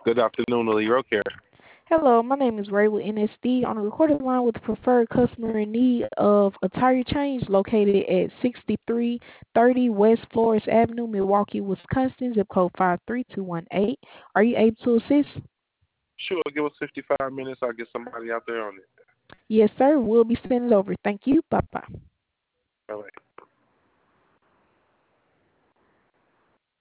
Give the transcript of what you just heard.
Good afternoon, Lily Roke here. Hello, my name is Ray with NSD on a recorded line with the preferred customer in need of a tire change located at 6330 West Flores Avenue, Milwaukee, Wisconsin, zip code 53218. Are you able to assist? Sure, give us 55 minutes. I'll get somebody out there on it. Yes, sir. We'll be sending it over. Thank you. Bye-bye. All right.